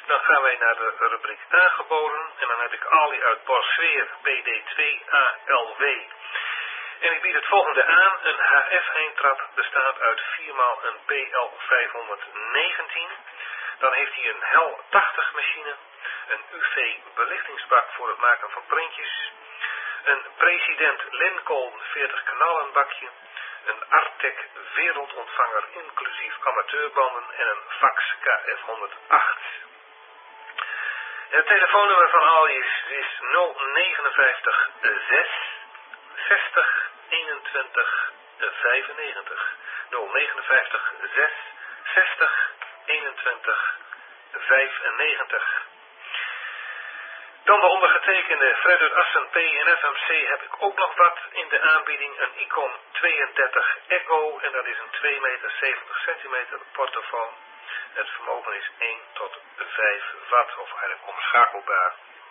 Dan gaan wij naar de rubriek aangeboden en dan heb ik Ali uit Borsweer, PD2ALW. En ik bied het volgende aan, een HF-eindtrap bestaat uit 4x een PL519. Dan heeft hij een HEL 80 machine, een UV-belichtingsbak voor het maken van printjes, een President Lincoln 40 kanalen-bakje, een Artec wereldontvanger inclusief amateurbanden en een Fax KF108. Het telefoonnummer van Ali is 059 6 60 21 95. 059 6 60 21 95. Dan de ondergetekende Frederick Assen PNFMC heb ik ook nog wat in de aanbieding. Een Icon 32 Echo en dat is een 2,70 meter portofoon. Het vermogen is 1 tot 5 watt of eigenlijk omschakelbaar.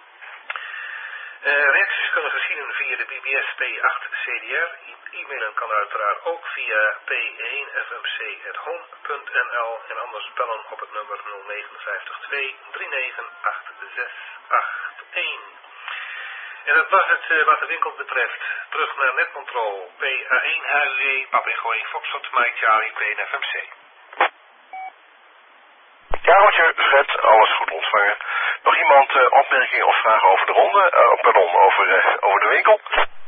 Reacties kunnen geschieden via de BBS P8 CDR. E-mailen kan uiteraard ook via p1fmc@home.nl en anders bellen op het nummer 059 239 8681. En dat was het wat de winkel betreft. Terug naar Netcontrol. PA1 HUE, Papegooi, Foxtrot, Mike, Charlie, PNFMC. Ja, Roger, Fred, alles goed ontvangen. Nog iemand opmerkingen of vragen over de ronde? Over de winkel?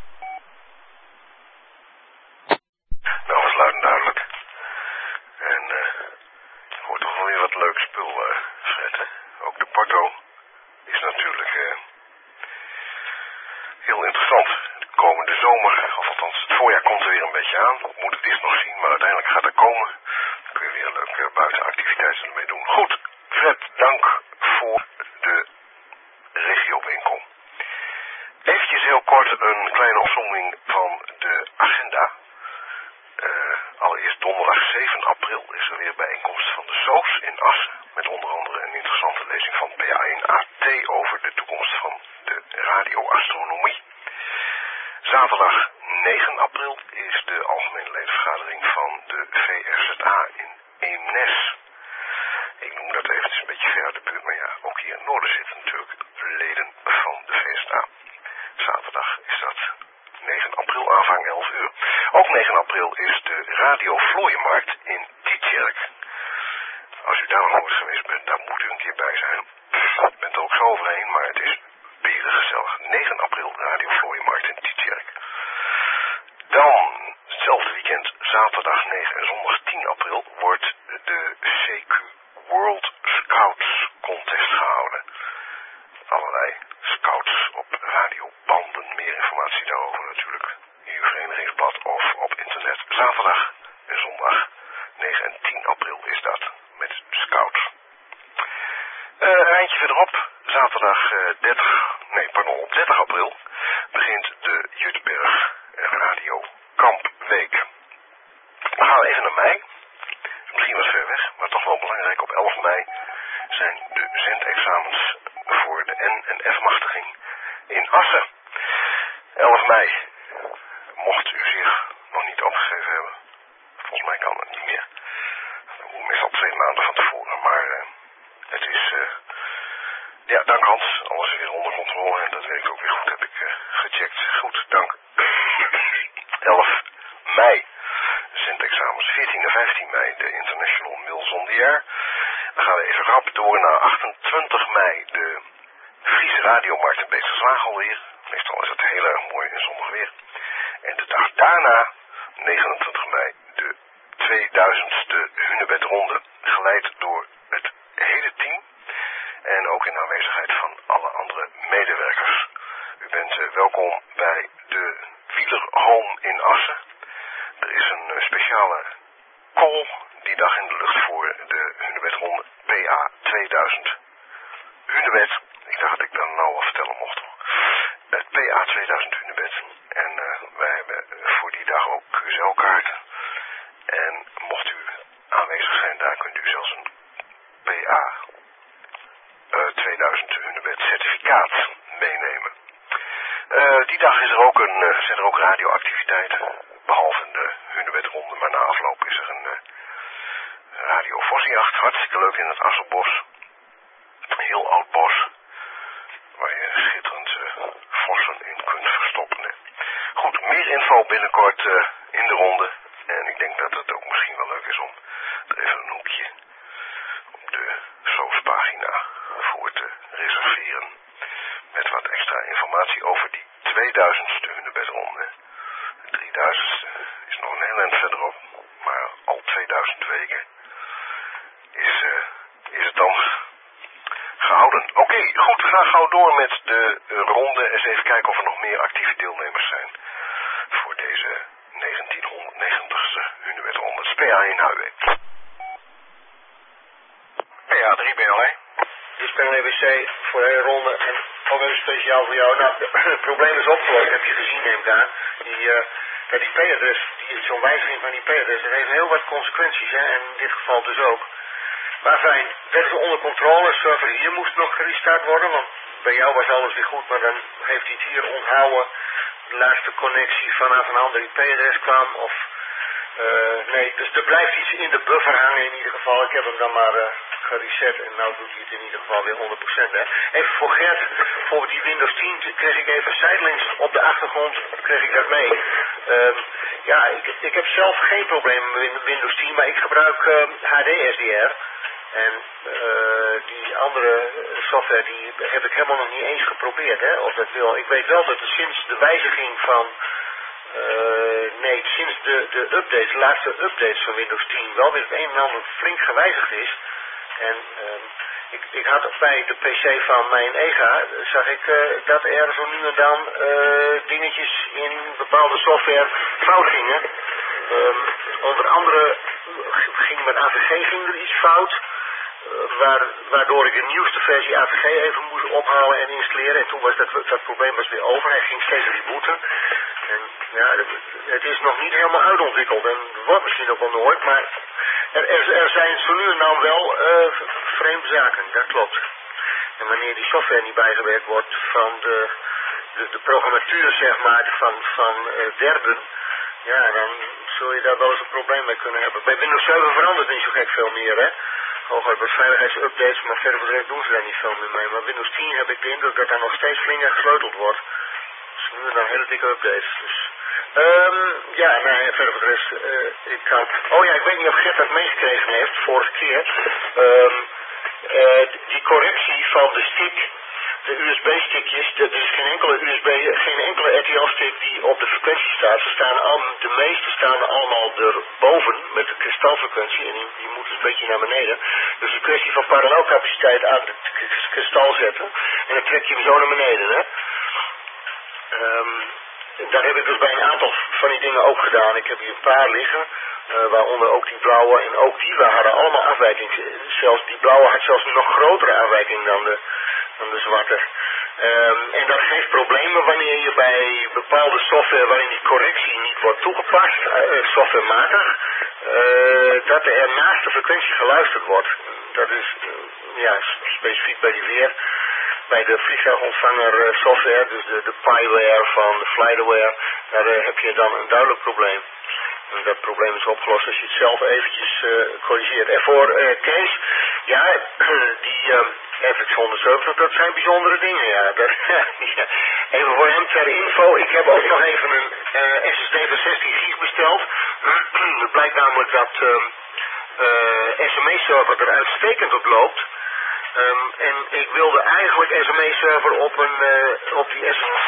Nou, was luid en duidelijk. En hoort toch wel weer wat leuk spul, Fred, hè? Ook de porto is natuurlijk heel interessant. De komende zomer, of althans het voorjaar komt er weer een beetje aan. We moeten het eerst nog zien, maar uiteindelijk gaat het komen. Dan kun je weer een leuke buitenactiviteiten ermee doen. Goed, Fred, dank voor de regiowinkel. Eventjes heel kort een kleine opzomming van de agenda. Allereerst donderdag 7 april is er weer bijeenkomst van de SOS in Assen. Met onder andere een interessante lezing van PA1AT over de toekomst van de radioastronomie. Zaterdag 9 april is de algemene ledenvergadering van de VRZA in Eemnes. Ik noem dat eventjes een beetje ver uit de buurt, maar ja, ook hier in het noorden zitten natuurlijk leden van de VRZA. Zaterdag is dat 9 april, aanvang 11 uur. Ook 9 april is de Radio Vlooienmarkt in Tietjerk. Als u daar nog nooit geweest bent, daar moet u een keer bij zijn. U bent er ook zo overheen, maar het is beren gezellig. 9 april Radio Vlooienmarkt in Tietjerk. Dan, hetzelfde weekend, zaterdag 9 en zondag 10 april, wordt de CQ World Scouts Contest gehouden. Allerlei scouts op radiobanden. Meer informatie daarover natuurlijk in uw verenigingsblad of op internet. Zaterdag en zondag 9 en 10 april is dat met scouts. Een eindje verderop, zaterdag op 30 april begint de Juttenberg Radio Kampweek. Dan gaan we even naar mei. Misschien wat ver weg, maar toch wel belangrijk. Op 11 mei zijn de zendexamens voor de N- en F-machtiging in Assen. 11 mei, mocht u zich nog niet opgegeven hebben. Volgens mij kan het niet meer. Dat moet meestal 2 maanden van tevoren, maar het is... ja, dank Hans. Alles is weer onder controle en dat werkt ook weer goed, heb ik gecheckt. Goed, dank. 11 mei, zendexamens. 14 en 15 mei, de International Mills on the Air. Dan gaan we even rap door naar 28 mei, de Friese Radiomarkt in Beesterswaag alweer. Meestal is het heel erg mooi en zonnig weer. En de dag daarna, 29 mei, de 2000ste Hunebedronde, geleid door het hele team. En ook in aanwezigheid van alle andere medewerkers. U bent welkom bij de Wielerhome in Assen. Er is een speciale call die dag in de lucht voor de Hunebedronde PA 2000. Hunebed, ik dacht dat ik dat nou al vertellen mocht. Het PA 2000 Hunebed. En wij hebben voor die dag ook QSL-kaarten. En mocht u aanwezig zijn, daar kunt u zelfs een PA 2000 Hunebed certificaat meenemen. Die dag is er ook zijn er ook radioactiviteiten. Behalve de Hunebedronde, maar na afloop is er een radio Vossenjacht. Hartstikke leuk in het Asselbos. heel oud bos. Waar je schitterend vossen in kunt verstoppen. Hè. Goed, meer info binnenkort in de ronde. En ik denk dat het ook misschien wel leuk is om er even een hoekje op de SOS-pagina voor te reserveren. Met wat extra informatie over die 2000ste hunebedronde. De 3000ste is nog een heel eind verderop. Maar al 2000 weken is het dan gehouden. Oké, goed, we gaan gauw door met de ronde. Eens even kijken of er nog meer actieve deelnemers zijn voor deze 1990ste hunebedronde. Het is PA1HW. PA3BL, hè? Dit is PLWC voor de hele ronde en ook even speciaal voor jou. Nou, het probleem is opgelost, heb je gezien, neem ik aan. Die P-adres, zo'n wijziging van die P-adres, dat heeft heel wat consequenties, hè, en in dit geval dus ook. Maar fijn, dat is onder controle. Server hier moest nog gerestart worden, want bij jou was alles weer goed, maar dan heeft hij het hier onthouden. De laatste connectie vanaf een andere IP-adres kwam, of nee, dus er blijft iets in de buffer hangen in ieder geval. Ik heb hem dan maar gereset en nou doet hij het in ieder geval weer 100%. Hè. Even voor Gert, voor die Windows 10 kreeg ik even zijdelings op de achtergrond, kreeg ik dat mee. Ja, ik heb zelf geen problemen met Windows 10, maar ik gebruik HDSDR. En die andere software die heb ik helemaal nog niet eens geprobeerd, hè, of dat wil. Ik weet wel dat er sinds de wijziging van, sinds de updates, de laatste updates van Windows 10 wel weer het een en ander flink gewijzigd is. En ik had bij de PC van mijn EGA, zag ik dat er zo nu en dan dingetjes in bepaalde software fout gingen. Onder andere ging met AVG er iets fout. Waardoor ik de nieuwste versie AVG even moest ophalen en installeren. En toen was dat probleem weer over. Hij ging steeds rebooten. En ja, het is nog niet helemaal uitontwikkeld. En wordt misschien ook wel nooit. Maar er zijn zo nu en dan wel vreemde zaken. Dat klopt. En wanneer die software niet bijgewerkt wordt van de programmatuur, zeg maar, van derden. Ja, dan zul je daar wel eens een probleem mee kunnen hebben. Bij Windows 7 verandert niet zo gek veel meer, hè. Hooguit wat veiligheidsupdates, maar verder voor de rest doen ze daar niet veel meer mee. Maar Windows 10 heb ik de indruk dat daar nog steeds flink aan gesleuteld wordt. Dus nu dan hele dikke updates. Dus. Ja, nee, verder voor de rest, ik kan... Oh ja, ik weet niet of Gert dat meegekregen heeft, vorige keer. Die correctie van de stick, de USB-stickjes, er is geen enkele RTL-stick die op de frequentie staat. De meeste staan allemaal erboven met de kristalfrequentie en die moeten een beetje naar beneden. Dus een kwestie van parallelcapaciteit aan het kristal zetten en dan trek je hem zo naar beneden, hè. Dat heb ik dus bij een aantal van die dingen ook gedaan. Ik heb hier een paar liggen, waaronder ook die blauwe en ook die hadden allemaal afwijking. Zelfs die blauwe had zelfs een nog grotere afwijking dan de zwarte. En dat geeft problemen wanneer je bij bepaalde software waarin die correctie niet wordt toegepast, softwarematig, dat er naast de frequentie geluisterd wordt. Dat is specifiek bij die weer. Bij de vliegtuigontvanger software, dus de PyWare van de FlightAware, daar heb je dan een duidelijk probleem. En dat probleem is opgelost als je het zelf eventjes corrigeert. En voor Kees, ja, die FX 170, dat zijn bijzondere dingen, ja. Even voor hem ter info, ik heb ook nog even een SSD van 16 gig besteld. Het blijkt namelijk dat SME-server er uitstekend op loopt. En ik wilde eigenlijk SME-server op die SSD.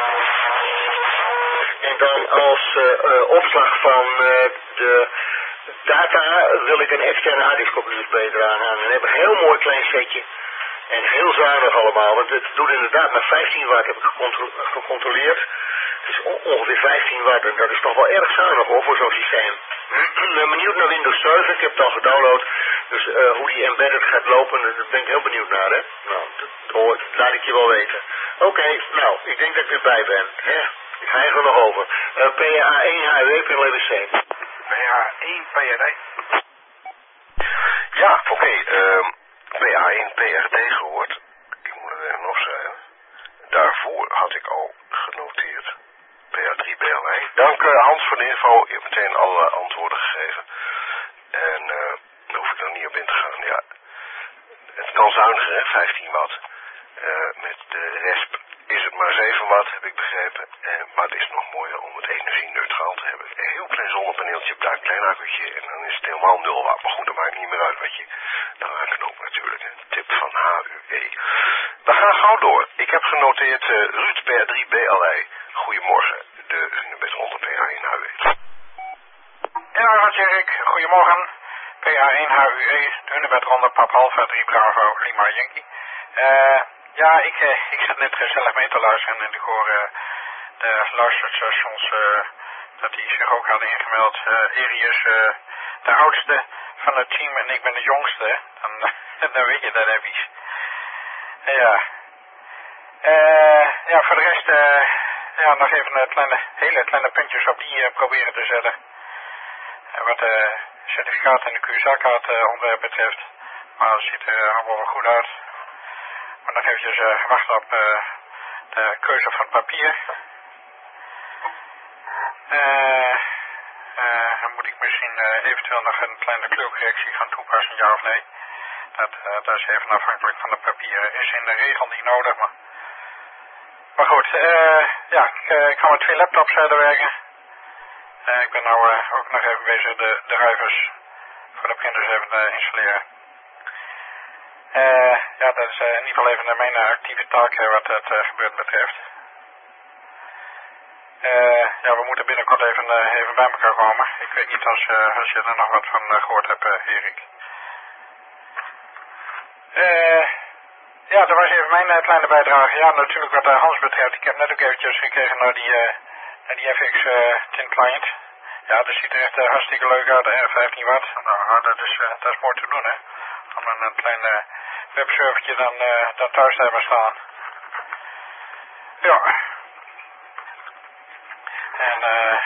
En dan als opslag van de data wil ik een externe harddisk op USB eraan hangen. En heb een heel mooi klein setje. En heel zuinig allemaal. Want het doet inderdaad maar 15 watt, heb ik gecontroleerd. Het is ongeveer 15 watt en dat is toch wel erg zuinig hoor voor zo'n systeem. Ik ben benieuwd naar Windows 7, ik heb het al gedownload. Dus hoe die embedded gaat lopen, daar ben ik heel benieuwd naar, hè. Nou, dat laat ik je wel weten. Oké, nou, ik denk dat ik erbij ben. Hè? Ik ga er nog over. PA1HW, PLWC. PA1, PRD. Ja, oké. PA1, PRD gehoord. Ik moet het even opschrijven. Daarvoor had ik al genoteerd. PA3BL. Dank Hans voor de info. Je hebt meteen alle antwoorden gegeven. En daar hoef ik nog niet op in te gaan. Ja, het kan zuiniger, hè, 15 watt. Met de RESP is het maar 7 watt, heb ik begrepen. Maar het is nog mooier om het energie-neutraal te hebben. Een heel klein zonnepaneeltje op daar, een klein accu'tje. En dan is het helemaal 0 watt. Maar goed, dat maakt niet meer uit wat je daaraan knoopt natuurlijk. Een tip van HUE. We gaan gauw door. Ik heb genoteerd Ruud PR3B Allei. Goedemorgen, de Hunebed Ronde PA1 HUE. Ja, Roger, goedemorgen. PA1 HUE, de Hunebed Ronde Pap Alpha 3 Bravo Lima Yankee. Ja, ik zit net gezellig mee te luisteren en ik hoor de luisterstations dat die zich ook hadden ingemeld. Eri is de oudste van het team en ik ben de jongste. Dan weet je dat even iets. Ja, voor de rest nog even hele kleine puntjes op die proberen te zetten. Wat de certificaat en de QSA-kaart onderwerp betreft. Maar het ziet er allemaal wel goed uit. Maar nog eventjes wachten op de keuze van het papier. Dan moet ik misschien eventueel nog een kleine kleurcorrectie gaan toepassen, ja of nee. Dat is even afhankelijk van de papieren. Is in de regel niet nodig, maar goed, ik ga met 2 laptops verder werken. Ik ben nou ook nog even bezig de drivers voor de printers even te installeren. Dat is in ieder geval even mijn actieve taak wat het gebeuren betreft. We moeten binnenkort even bij elkaar komen. Ik weet niet als je er nog wat van gehoord hebt, Erik. Dat was even mijn kleine bijdrage. Ja, natuurlijk wat Hans betreft. Ik heb net ook eventjes gekeken naar die FX Tin Client. Ja, dat ziet er echt hartstikke leuk uit. 15 watt. Nou, dat is mooi te doen, hè. Om een klein webservertje dan thuis te hebben staan. Ja. En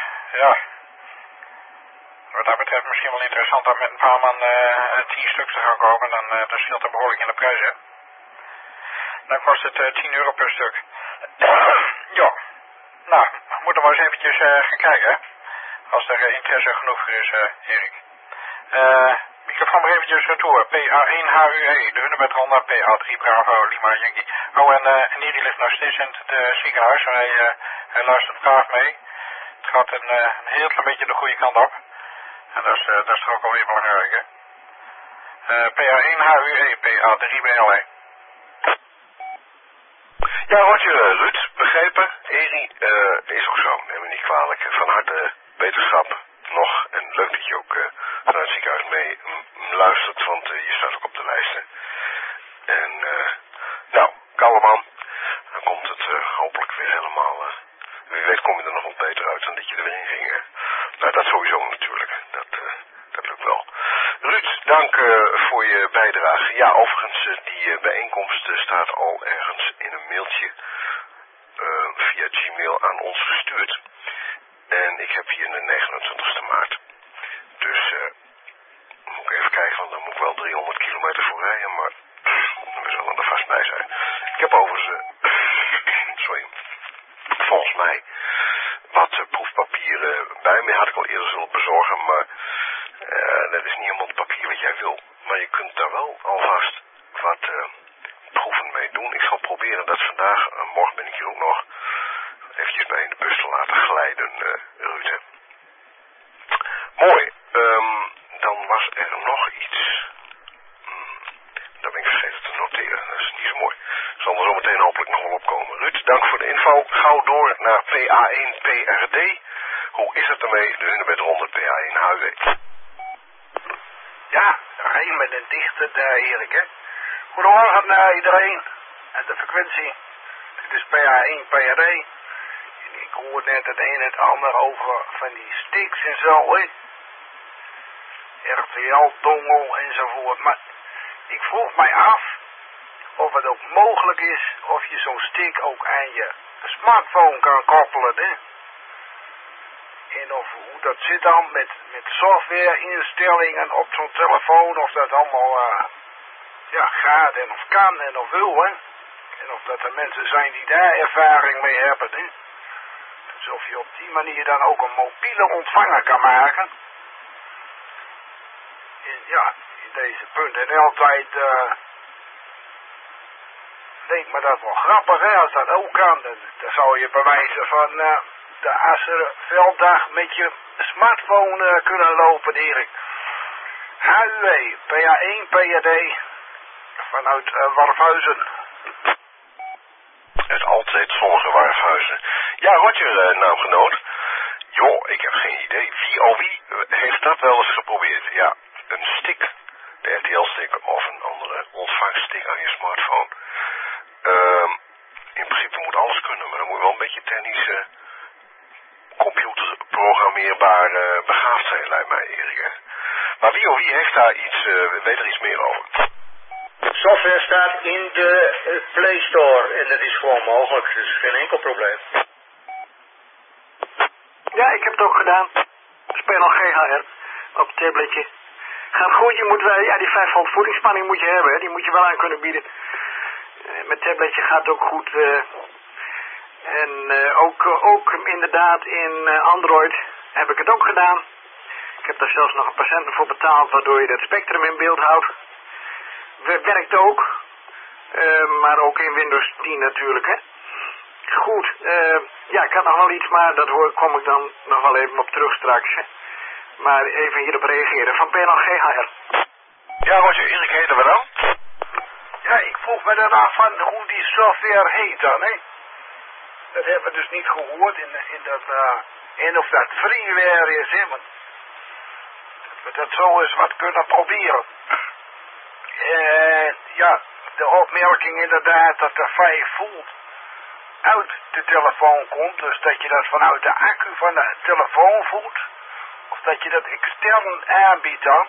wat dat betreft misschien wel interessant om met een paar man 10 stuks te gaan kopen. Dan scheelt er behoorlijk in de prijs, hè. Dan kost het €10 per stuk. Ja. Nou, we moeten maar eens eventjes gaan kijken, hè. Als er interesse genoeg voor is, Erik. Microfoon maar eventjes toe. PA1 HUE, de Hunebed Ronde, PA3 Bravo Lima Yankee. Oh, en hier die ligt nog steeds in het ziekenhuis. Hij luistert braaf mee. Het gaat een heel klein beetje de goede kant op. En dat is toch ook alweer belangrijk, hè. PA1 HUE, PA3 BLE. Ja, Roger, Ruud, begrepen. Eri, is ook zo. Neem me niet kwalijk. Van harte wetenschap nog. En leuk dat je ook vanuit het ziekenhuis mee luistert, want je staat ook op de lijsten. En, koude man. Dan komt het hopelijk weer helemaal... wie weet kom je er nog wat beter uit dan dat je er weer in ging. Nou, dat sowieso natuurlijk. Dat lukt wel. Ruud, dank voor je bijdrage. Ja, overigens, die bijeenkomst staat al ergens in een mailtje via Gmail aan ons gestuurd. En ik heb hier de 29e maart. Dus moet ik even kijken, want dan moet ik wel 300 kilometer voor rijden, maar we zullen er vast bij zijn. Ik heb overigens, volgens mij wat proefpapieren bij me. Had ik al eerder zullen bezorgen, maar dat is niet helemaal het papier wat jij wil. Maar je kunt daar wel alvast wat proeven mee doen. Ik zal proberen dat vandaag, morgen ben ik hier ook nog, eventjes bij in de bus te laten glijden, Ruud. Mooi. Dan was er nog iets. Dat ben ik vergeten te noteren. Dat is niet zo mooi. Zal er zo meteen hopelijk nog wel opkomen. Ruud, dank voor de info. Gauw door naar PA1 PRD. Hoe is het ermee? De Hunebed Ronde PA1 HUE. Ja, Rijn met een dichte Erik, hè. Goedemorgen naar iedereen. En de frequentie. Dit is PA1 PRD. En ik hoor net het een en het ander over van die sticks en zo, hè. RTL, dongel enzovoort. Maar ik vroeg mij af of het ook mogelijk is of je zo'n stick ook aan je smartphone kan koppelen, hè. En of hoe dat zit dan met softwareinstellingen op zo'n telefoon, of dat allemaal gaat en of kan en of wil, hè. En of dat er mensen zijn die daar ervaring mee hebben, hè. Dus of je op die manier dan ook een mobiele ontvanger kan maken. En ja, in deze .nl tijd leek me dat wel grappig, hè, als dat ook kan. Dan zou je bewijzen van de Asservelddag met je smartphone kunnen lopen, Erik. HUW, PA1, PAD, vanuit Warfhuizen. Het altijd zonnige Warfhuizen. Ja, Roger, naamgenoot. Joh, ik heb geen idee. Wie heeft dat wel eens geprobeerd? Ja, een stick, de RTL-stick of een andere ontvangststick aan je smartphone. In principe moet alles kunnen, maar dan moet je wel een beetje technische, computerprogrammeerbaar begaafd zijn, lijkt mij, Erik. Hè? Maar wie heeft daar iets, weet er iets meer over? Software staat in de Play Store en dat is gewoon mogelijk, dus geen enkel probleem. Ja, ik heb het ook gedaan. Speel nog GHR op het tabletje. Gaat goed, je moet wel, ja, die 500 voedingsspanning moet je hebben, hè. Die moet je wel aan kunnen bieden. Met tabletje gaat het ook goed. En ook inderdaad in Android heb ik het ook gedaan. Ik heb daar zelfs nog een patiënt voor betaald, waardoor je dat spectrum in beeld houdt. Werkt ook. Maar ook in Windows 10 natuurlijk, hè. Goed, ja, ik had nog wel iets, maar dat kom ik dan nog wel even op terug straks. Hè. Maar even hierop reageren. Van PNL GHR. Ja, Roger, Erik, heten we dan? Ja, ik vroeg me dan af van hoe die software heet dan, hè. Dat hebben we dus niet gehoord in of dat freeware is, hè. Want dat we dat zo eens wat kunnen proberen. Ja, de opmerking inderdaad dat de 5 volt uit de telefoon komt. Dus dat je dat vanuit de accu van de telefoon voelt. Of dat je dat extern aanbiedt dan.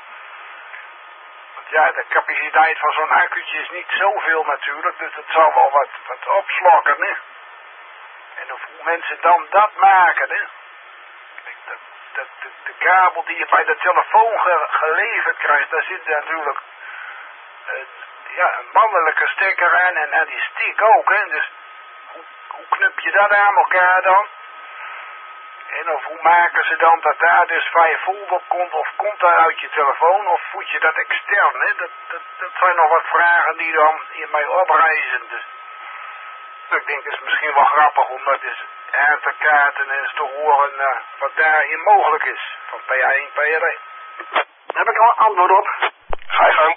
Want ja, de capaciteit van zo'n accu'tje is niet zoveel natuurlijk. Dus het zal wel wat opslokken, hè. En of hoe mensen dan dat maken, hè. De kabel die je bij de telefoon geleverd krijgt, daar zit natuurlijk een mannelijke stekker aan en die stick ook, hè. Dus hoe knup je dat aan elkaar dan? En of hoe maken ze dan dat daar dus 5 volt op komt, of komt dat uit je telefoon, of voed je dat extern, hè? Dat zijn nog wat vragen die dan in mij oprijzen. Dus ik denk het is misschien wel grappig om dat eens aan te kaarten en eens te horen wat daarin mogelijk is. Van PA1, PAD. Heb ik al een antwoord op? Ga je gang.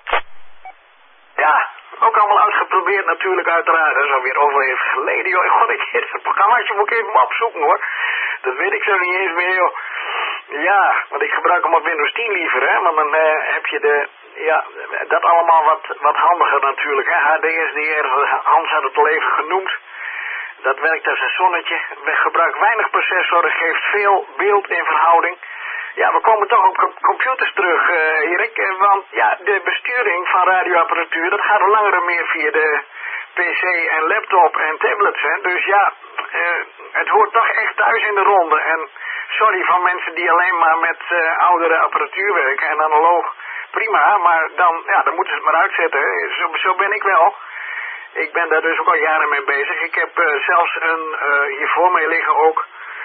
Ja, ook allemaal uitgeprobeerd natuurlijk uiteraard. Dat is alweer over even geleden, joh. God, het programmaatje moet ik even opzoeken, hoor. Dat weet ik zo niet eens meer, joh. Ja, want ik gebruik hem op Windows 10 liever, hè. Want dan heb je dat allemaal wat handiger natuurlijk, hè. HDSDR, Hans had het al even genoemd. Dat werkt als een zonnetje. We gebruiken weinig processor, geeft veel beeld in verhouding. Ja, we komen toch op computers terug, Erik. Want ja, de besturing van radioapparatuur, dat gaat al langer meer via de PC en laptop en tablets, hè. Dus ja, het hoort toch echt thuis in de ronde. En sorry van mensen die alleen maar met oudere apparatuur werken en analoog. Prima, maar dan moeten ze het maar uitzetten, hè. Zo ben ik wel. Ik ben daar dus ook al jaren mee bezig. Ik heb zelfs hier voor mij liggen ook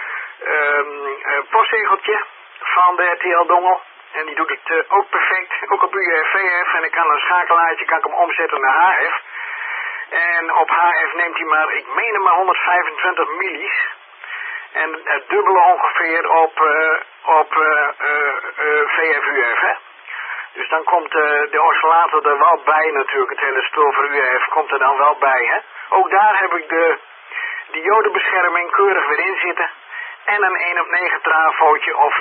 postzegeltje van de RTL-dongel. En die doet het ook perfect. Ook op UF-VF. En ik kan een schakelaartje hem omzetten naar HF. En op HF neemt hij maar, ik meen hem maar 125 millies. En het dubbele ongeveer op VF-UF, hè. Dus dan komt de oscillator er wel bij natuurlijk. Het hele spul voor UF komt er dan wel bij, hè. Ook daar heb ik de diodebescherming keurig weer in zitten. En een 1/9 trafootje of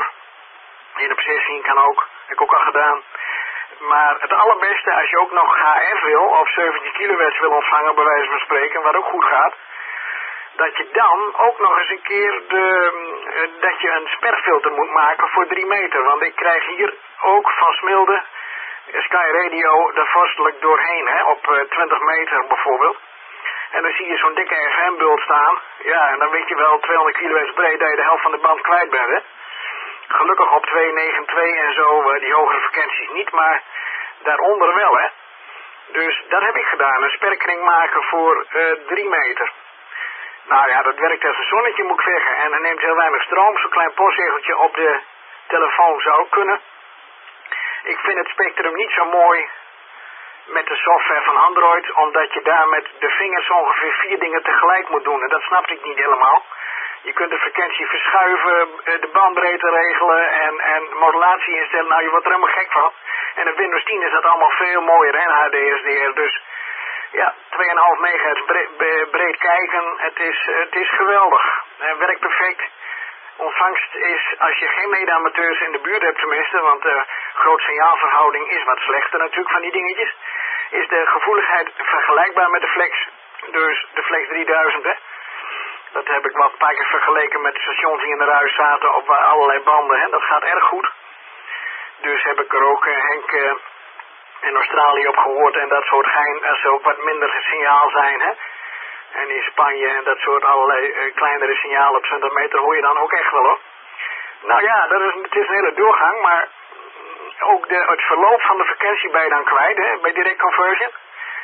1/16 kan ook. Heb ik ook al gedaan. Maar het allerbeste als je ook nog HF wil of 17 kW wil ontvangen bij wijze van spreken, wat ook goed gaat. Dat je dan ook nog eens een keer dat je een sperfilter moet maken voor 3 meter. Want ik krijg hier ook van Smilde Sky Radio er vorstelijk doorheen, hè, op 20 meter bijvoorbeeld. En dan zie je zo'n dikke FM-bult staan. Ja, en dan weet je wel 200 kW breed dat je de helft van de band kwijt bent, hè. Gelukkig op 292 en zo, die hogere frequenties niet, maar daaronder wel, hè. Dus dat heb ik gedaan, een sperkring maken voor 3 meter. Nou ja, dat werkt als een zonnetje, moet ik zeggen. En dan neemt heel weinig stroom. Zo'n klein postzegeltje op de telefoon zou kunnen. Ik vind het spectrum niet zo mooi met de software van Android, omdat je daar met de vingers ongeveer 4 dingen tegelijk moet doen. En dat snapte ik niet helemaal. Je kunt de frequentie verschuiven, de bandbreedte regelen en modulatie instellen. Nou, je wordt er helemaal gek van. En op Windows 10 is dat allemaal veel mooier, hè, HDSDR. Dus ja, 2,5 megahertz breed kijken, het is geweldig. Het werkt perfect. Ontvangst is, als je geen mede-amateurs in de buurt hebt tenminste, want de groot signaalverhouding is wat slechter natuurlijk van die dingetjes, is de gevoeligheid vergelijkbaar met de Flex. Dus de Flex 3000, hè. Dat heb ik wat een paar keer vergeleken met de stations die in de ruis zaten op allerlei banden, hè. Dat gaat erg goed. Dus heb ik er ook Henk in Australië op gehoord en dat soort gein, als er ook wat minder signaal zijn, hè. En in Spanje en dat soort allerlei kleinere signalen op 20 meter hoor je dan ook echt wel, hoor. Nou ja, het is een hele doorgang, maar ook het verloop van de frequentie ben je dan kwijt, hè, bij direct conversion.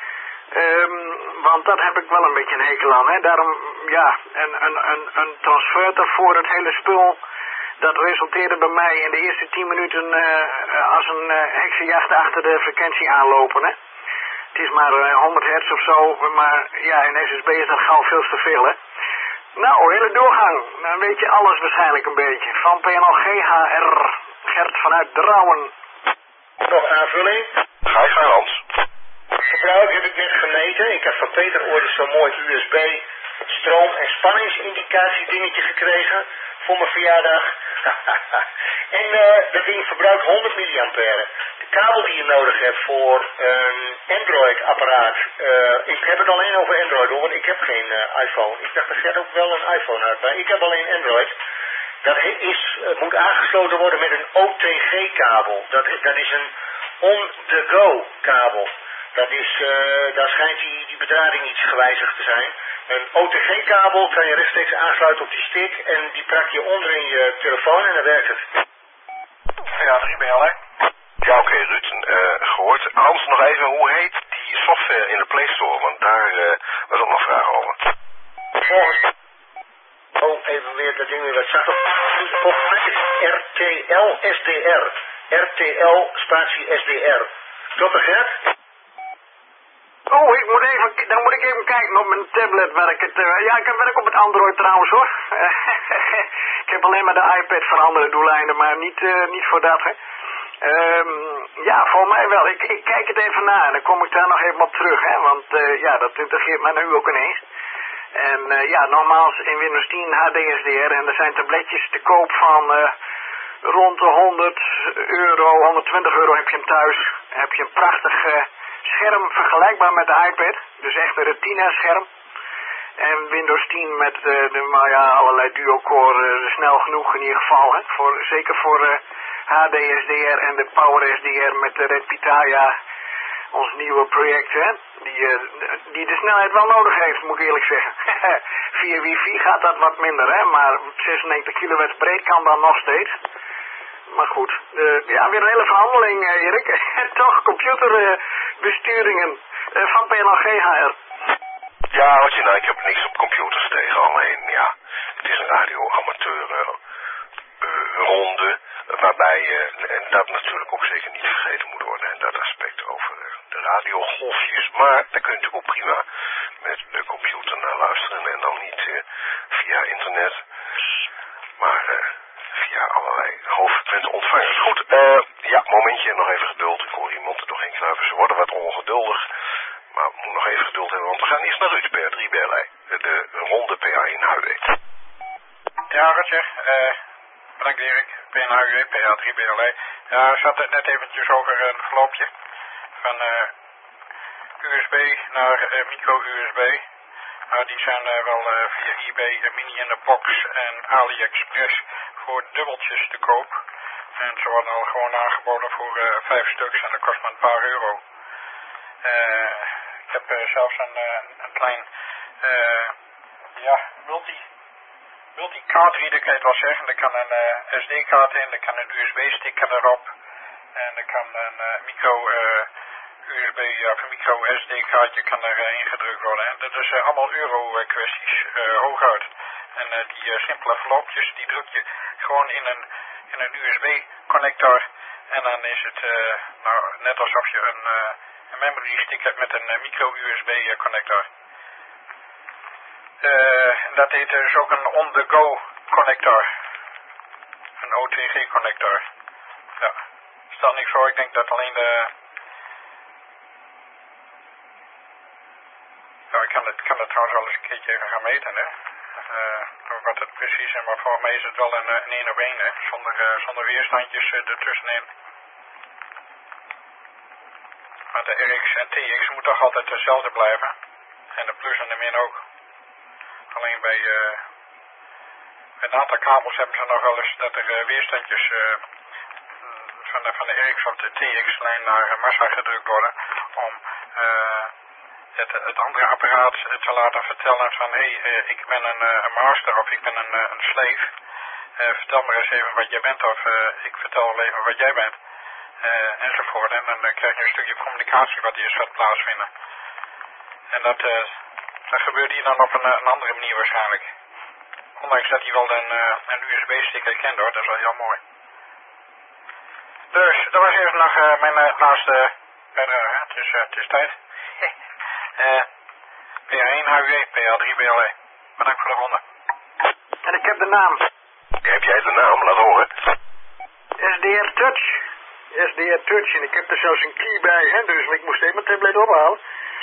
Want dat heb ik wel een beetje een hekel aan, hè. Daarom, ja, een transverter voor het hele spul, dat resulteerde bij mij in de eerste 10 minuten als een heksenjacht achter de frequentie aanlopen, hè. Het is maar 100 hertz of zo, maar ja, in SSB is dat gauw veel te veel, hè. Nou, hele doorgang. Dan weet je alles waarschijnlijk een beetje. Van PNL GHR, Gert vanuit Drouwen. Nog aanvulling? Ga je gang, Hans. Gebruik heb ik net gemeten. Ik heb van Peter ooit zo'n mooi USB stroom- en spanningsindicatie dingetje gekregen voor mijn verjaardag. En dat ding verbruikt 100 milliampère. De kabel die je nodig hebt voor een Android-apparaat. Ik heb het alleen over Android, hoor, want ik heb geen iPhone. Ik dacht dat Gert ook wel een iPhone had, maar ik heb alleen Android. Dat moet aangesloten worden met een OTG-kabel. Dat is een on-the-go kabel. Daar schijnt die bedrading iets gewijzigd te zijn. Een OTG-kabel kan je rechtstreeks aansluiten op die stick en die prak je onder in je telefoon en dan werkt het. Ja, 3BL, hè? Ja, oké, Ruud. Gehoord. Hans, nog even, hoe heet die software in de Play Store? Want daar was ook nog vragen over. Volgens... Oh, even weer dat ding weer wat zachter. Volgens mij is het RTL SDR. RTL spatie SDR. Klopt dat, Gert? Oh, dan moet ik even kijken op mijn tablet werk het. Ja, ik werk op het Android trouwens, hoor. Ik heb alleen maar de iPad voor andere doeleinden, maar niet voor dat, hè. Ja, voor mij wel. Ik kijk het even na en dan kom ik daar nog even op terug, hè. Want ja, dat interesseert mij nu ook ineens. En ja, nogmaals, in Windows 10 HDSDR en er zijn tabletjes te koop van rond de 100 euro, 120 euro heb je hem thuis. Heb je een prachtig scherm vergelijkbaar met de iPad. Dus echt een retina scherm. En Windows 10 met allerlei duo-core snel genoeg in ieder geval. Hè? Zeker voor HDSDR en de PowerSDR met de Red Pitaya. Ons nieuwe project, hè? Die de snelheid wel nodig heeft, moet ik eerlijk zeggen. Via wifi gaat dat wat minder, hè? Maar 96 kilowatts breed kan dan nog steeds. Maar goed, ja, weer een hele verhandeling, Erik. Toch, computerbesturingen van PNL GHR. Ja, wat je nou, ik heb niks op computers tegen, alleen ja, het is een radioamateur ronde, waarbij en dat natuurlijk ook zeker niet vergeten moet worden, en dat aspect over de radiogolfjes, maar daar kunt u ook prima met de computer naar luisteren en dan niet via internet, maar via allerlei hoofdpunten ontvangers. Goed, ja, momentje, nog even geduld, ik hoor iemand er doorheen kruipen, ze worden wat ongeduldig. Maar we moeten nog even geduld hebben, want we gaan eerst naar Ruud per 3BLI. De ronde PA in Huiwee. Ja, Rutje. Bedankt Erik. PNHUW, PA 3BLI. Ja, er zat net eventjes over een verloopje. Van USB naar micro-USB. Die zijn wel via eBay, Mini in de Box en AliExpress voor dubbeltjes te koop. En ze worden al gewoon aangeboden voor 5 stuks en dat kost maar een paar euro. Ik heb zelfs een klein multi-kaart reader, kan je het wel zeggen. Er kan een SD-kaart in, er kan een USB-sticker erop. En er kan een micro-USB of een micro-SD-kaartje kan er ingedrukt worden. En dat is allemaal euro-kwesties, hooguit. En die simpele verloopjes, die druk je gewoon in een USB-connector. En dan is het net alsof je Een memory stick met een micro-USB connector. Dat heet dus ook een on-the-go connector. Een OTG connector. Ja, stel niks voor, ik denk dat alleen de... Nou, ik kan het trouwens wel eens een keertje even gaan meten, hè. Wat het precies is, maar voor mij is het wel een 1 op 1, hè. Zonder weerstandjes ertussenin. Maar de RX en TX moet toch altijd hetzelfde blijven. En de plus en de min ook. Alleen bij een aantal kabels hebben ze nog wel eens dat er weerstandjes van de RX of de TX-lijn naar massa gedrukt worden. Om het andere apparaat te laten vertellen van hé, ik ben een master of ik ben een slave. Vertel maar eens even wat jij bent of ik vertel wel even wat jij bent. Enzovoort. En dan krijg je een stukje communicatie wat eerst gaat plaatsvinden. En dat gebeurt hier dan op een andere manier waarschijnlijk. Ondanks dat hij wel een USB-stick herkent hoor, dat is wel heel mooi. Dus, dat was even nog mijn laatste bijdrage. Het is tijd. PA1 HUE, PA3 BLE. Bedankt voor de ronde. En ik heb de naam. Heb jij de naam? Laat horen. SDR Touch. SDR Touch. En ik heb er zelfs een key bij, hè, dus ik moest even mijn tablet ophalen.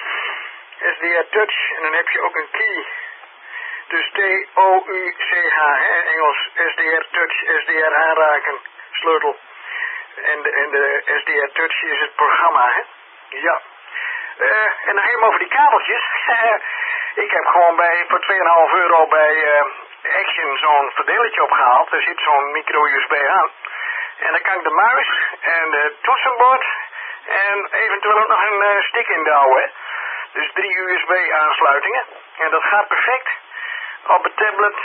SDR Touch. En dan heb je ook een key. Dus T-O-U-C-H, hè, Engels. SDR Touch, SDR aanraken, sleutel. En de SDR Touch is het programma, hè. Ja. En dan helemaal over die kabeltjes. Ik heb gewoon voor €2,5 bij Action zo'n verdelertje opgehaald. Er zit zo'n micro-USB aan. En dan kan ik de muis en de toetsenbord en eventueel ook nog een stick indouwen, hè. Dus 3 USB-aansluitingen. En dat gaat perfect op het tablet.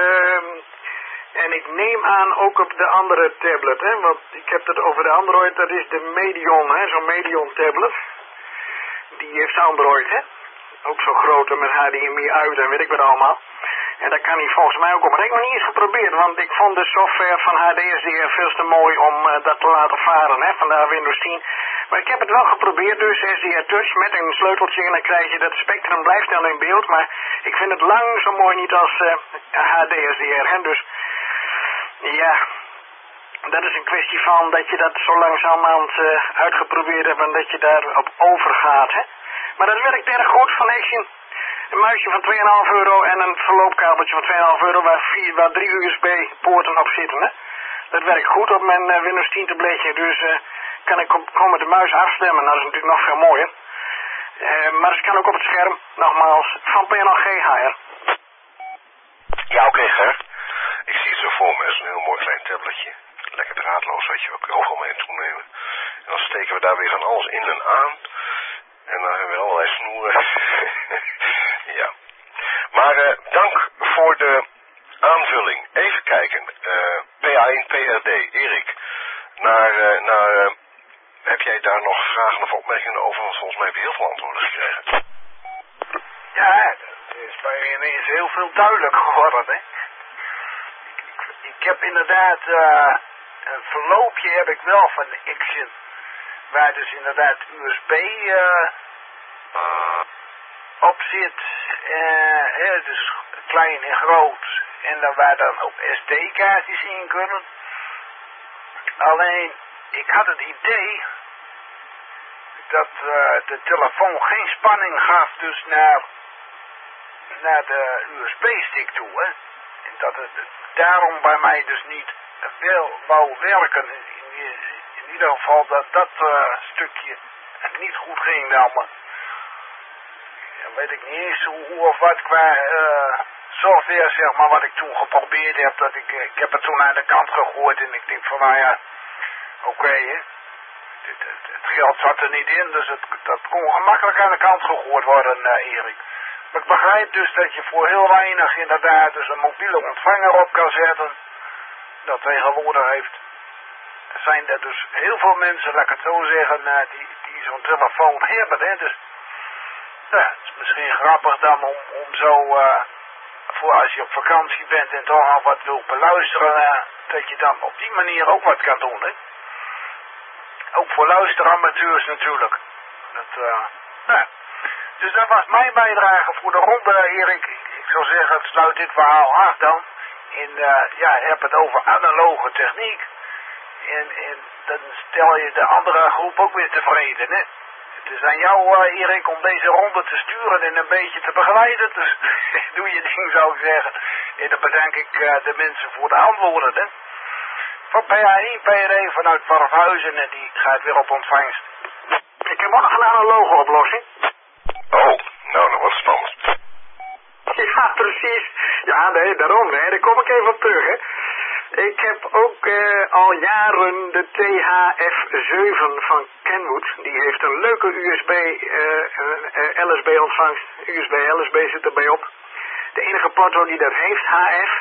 En ik neem aan ook op de andere tablet, hè. Want ik heb het over de Android, dat is de Medion, hè. Zo'n Medion tablet. Die heeft Android, hè. Ook zo grote met HDMI uit en weet ik wat allemaal. En dat kan hij volgens mij ook op. Maar ik heb nog niet eens geprobeerd, want ik vond de software van HDSDR veel te mooi om dat te laten varen, hè, vandaar Windows 10. Maar ik heb het wel geprobeerd, dus SDR Touch met een sleuteltje en dan krijg je dat spectrum blijft dan in beeld. Maar ik vind het lang zo mooi niet als HDSDR, hè. Dus ja, dat is een kwestie van dat je dat zo langzamerhand uitgeprobeerd hebt en dat je daarop overgaat, hè. Maar dat werkt erg goed van Action. Een muisje van €2,5 en een verloopkabeltje van €2,5 waar 3 USB-poorten op zitten, hè. Dat werkt goed op mijn Windows 10 tabletje, dus kan ik gewoon met de muis afstemmen. Nou, dat is natuurlijk nog veel mooier. Maar dat kan ook op het scherm, nogmaals, van PNLG HR. Ja, oké, Ger. Ik zie het zo voor me, is een heel mooi klein tabletje. Lekker draadloos, weet je, we kunnen overal mee toenemen. En dan steken we daar weer van alles in en aan. En dan hebben we allerlei snoeren. Ja. Maar dank voor de aanvulling. Even kijken. PA1, PRD, Erik. Heb jij daar nog vragen of opmerkingen over? Want volgens mij heb je heel veel antwoorden gekregen. Ja, dat is bij ineens heel veel duidelijk geworden, hè. Ik heb inderdaad een verloopje heb ik wel van Action. Waar dus inderdaad USB op zit. Dus klein en groot. En dan waar dan ook SD-kaartjes in kunnen. Alleen, ik had het idee dat de telefoon geen spanning gaf dus naar de USB-stick toe, hè. En dat het daarom bij mij dus niet wel wou werken. In ieder geval dat stukje niet goed ging dan. Maar dan weet ik niet eens hoe of wat qua software, zeg maar, wat ik toen geprobeerd heb. Dat ik heb het toen aan de kant gegooid en ik denk van nou ja, oké, hè. Het geld zat er niet in, dus dat kon gemakkelijk aan de kant gegooid worden, Erik. Maar ik begrijp dus dat je voor heel weinig inderdaad dus een mobiele ontvanger op kan zetten. Dat tegenwoordig zijn er dus heel veel mensen, laat ik het zo zeggen, die zo'n telefoon hebben, hè. Dus ja, het is misschien grappig dan om zo, voor als je op vakantie bent en toch al wat wil beluisteren, dat je dan op die manier ook wat kan doen, hè. Ook voor luisteramateurs natuurlijk. Nou, dus dat was mijn bijdrage voor de ronde, Erik. Ik zou zeggen, het sluit dit verhaal af dan. En je hebt het over analoge techniek. En dan stel je de andere groep ook weer tevreden, hè. Het is aan jou, Erik, om deze ronde te sturen en een beetje te begeleiden. Dus doe je ding, zou ik zeggen. En dan bedank ik de mensen voor de antwoorden, hè. Van PA1, PRE vanuit Warfhuizen en die gaat weer op ontvangst. Ik heb ook nog een analoge oplossing. Oh, nou, dat wordt spannend. Ja, precies. Ja, nee, daarom, nee, daar kom ik even op terug, hè. Ik heb ook al jaren de THF7 van Kenwood. Die heeft een leuke LSB-ontvangst. USB-LSB zit erbij op. De enige porto die dat heeft, HF.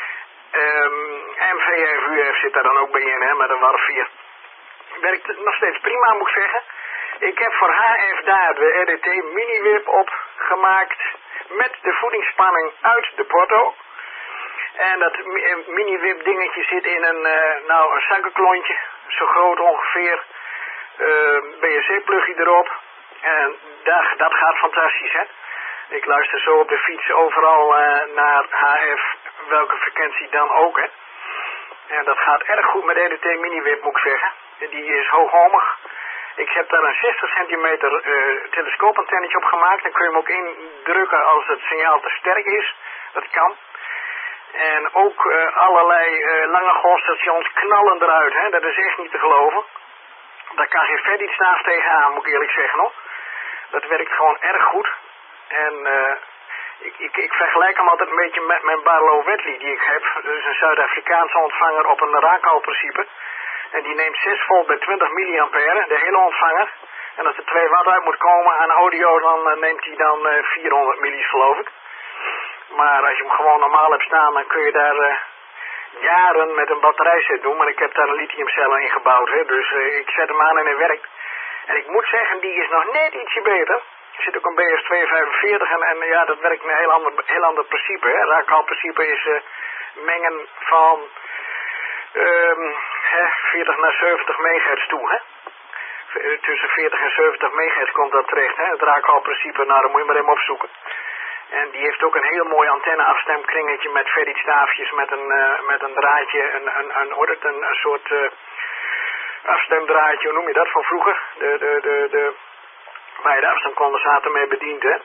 MVF, UF zit daar dan ook bij in, hè, met een WARF 4. Werkt nog steeds prima, moet ik zeggen. Ik heb voor HF daar de RDT mini-whip opgemaakt met de voedingsspanning uit de porto. En dat mini-whip dingetje zit in een suikerklontje, zo groot ongeveer, BSC-plugje erop. En dat gaat fantastisch, hè. Ik luister zo op de fiets overal naar HF, welke frequentie dan ook, hè. En dat gaat erg goed met EDT mini-whip, moet ik zeggen. Die is hooghomig. Ik heb daar een 60 centimeter telescoopantennetje op gemaakt. Dan kun je hem ook indrukken als het signaal te sterk is. Dat kan. En ook allerlei lange golfstations knallen eruit, hè. Dat is echt niet te geloven. Daar kan geen Fedit-staaf tegenaan, moet ik eerlijk zeggen, hoor. Dat werkt gewoon erg goed. En ik vergelijk hem altijd een beetje met mijn Barlow Wetley die ik heb. Dat is een Zuid-Afrikaanse ontvanger op een Rakal-principe. En die neemt 6 volt bij 20 milliampère, de hele ontvanger. En als er 2 watt uit moet komen aan audio, dan neemt hij dan 400 millis, geloof ik. Maar als je hem gewoon normaal hebt staan, dan kun je daar jaren met een batterijset doen. Maar ik heb daar een lithiumcel in gebouwd, hè. Dus ik zet hem aan en hij werkt. En ik moet zeggen, die is nog net ietsje beter. Er zit ook een BS245 en ja, dat werkt een heel ander principe, hè. Rakal-principe is mengen van 40 naar 70 megahertz toe, hè. Tussen 40 en 70 megahertz komt dat terecht, hè. Het Rakal-principe, nou, dan moet je maar even opzoeken. En die heeft ook een heel mooi antenne-afstemkringetje met Fedit-staafjes, met een draadje, een soort afstemdraadje, hoe noem je dat, van vroeger? Waar je de afstemcondensator mee bedient, hè.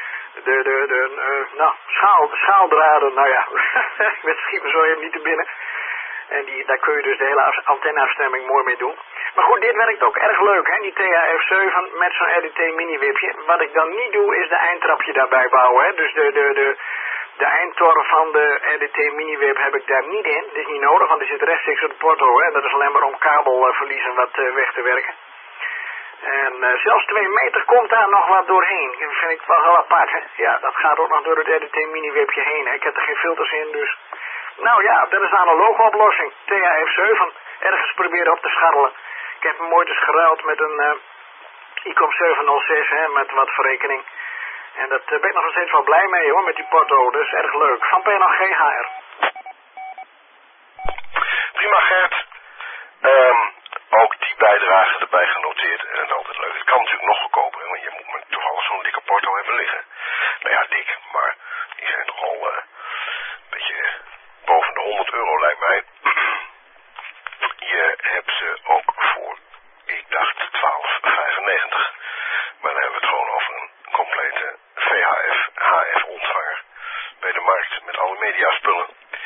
Schaaldraden, nou ja, met schiet me zo even niet te binnen. En daar kun je dus de hele antenneafstemming mooi mee doen. Maar goed, dit werkt ook erg leuk, hè, die THF7 met zo'n RDT mini-wipje. Wat ik dan niet doe, is de eindtrapje daarbij bouwen, hè. Dus de eindtoren van de RDT mini-wip heb ik daar niet in. Dat is niet nodig, want die zit rechtstreeks op de porto, hè. Dat is alleen maar om kabelverliezen wat weg te werken. En zelfs 2 meter komt daar nog wat doorheen. Dat vind ik wel heel apart, hè. Ja, dat gaat ook nog door het RDT mini-wipje heen, hè. Ik heb er geen filters in, dus... Nou ja, dat is een analoge oplossing. THF7, ergens proberen op te scharrelen. Ik heb hem ooit eens geruild met een ICOM 706, hè, met wat verrekening. En daar ben ik nog steeds wel blij mee, hoor, met die porto. Dat is erg leuk. Van PNL GHR. Prima, Gert. Ook die bijdrage erbij genoteerd. En dat is altijd leuk. Het kan natuurlijk nog goedkoper, want je moet maar toevallig zo'n dikke porto hebben liggen. Nou ja, dik, maar die zijn toch al een beetje boven de 100 euro, lijkt mij. Je hebt ze ook voor, ik dacht, 12,95. Maar dan hebben we het gewoon over een complete VHF-HF ontvanger bij de markt met alle mediaspullen